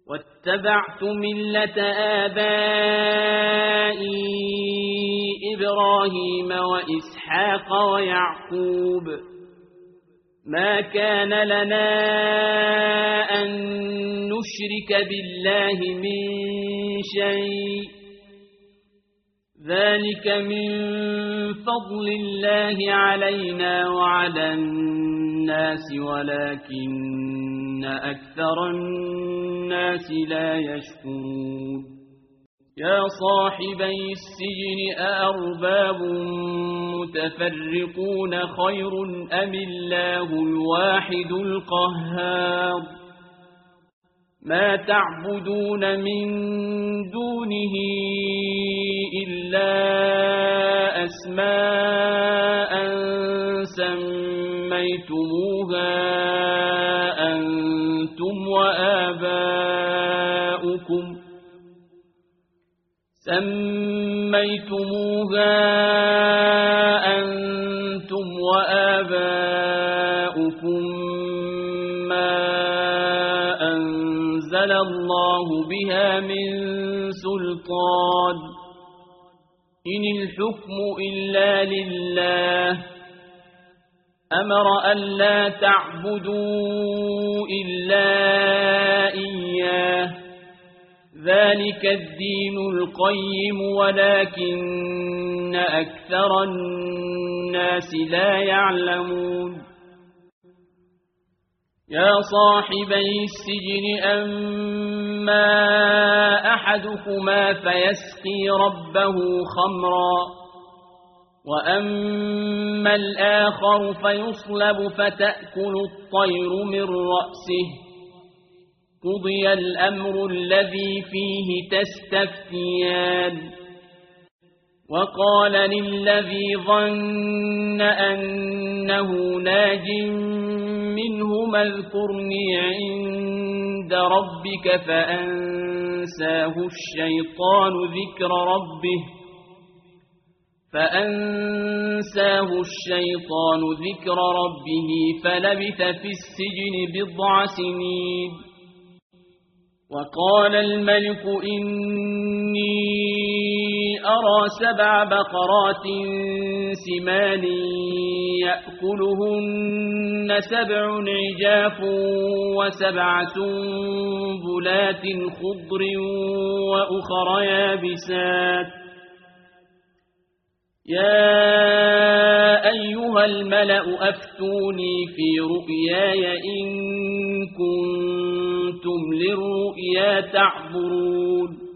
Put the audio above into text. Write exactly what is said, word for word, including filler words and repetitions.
واتبعت ملة آبائي إبراهيم وإسحاق ويعقوب ما كان لنا أن نشرك بالله من شيء ذلك من فضل الله علينا وعلى الناس ولكن أكثر الناس لا يشكرون يا صاحبي السجن أأرباب متفرقون خير أم الله الواحد القهار ما تعبدون من دونه إلا أسماء سميتموها أنتم وآباؤكم سميتموها أنتم وآباؤكم ما أنزل الله بها من سلطان إن الحكم إلا لله أمر ألا تعبدوا إلا إياه ذلك الدين القيم ولكن أكثر الناس لا يعلمون يا صاحبي السجن أما أحدكما فيسقي ربه خمرا وأما الآخر فيصلب فتأكل الطير من رأسه قضي الأمر الذي فيه تستفتيان وقال للذي ظن أنه ناج منهما اذكرني عند ربك فأنساه الشيطان ذكر ربه فأنساه الشيطان ذكر ربه فلبث في السجن بضع سنين وقال الملك إني أرى سبع بقرات سمان يأكلهن سبع عجاف وسبع سنبلات خضر وأخر يابسات يا أيها الملأ أفتوني في رؤياي إن كنتم للرؤيا تعبرون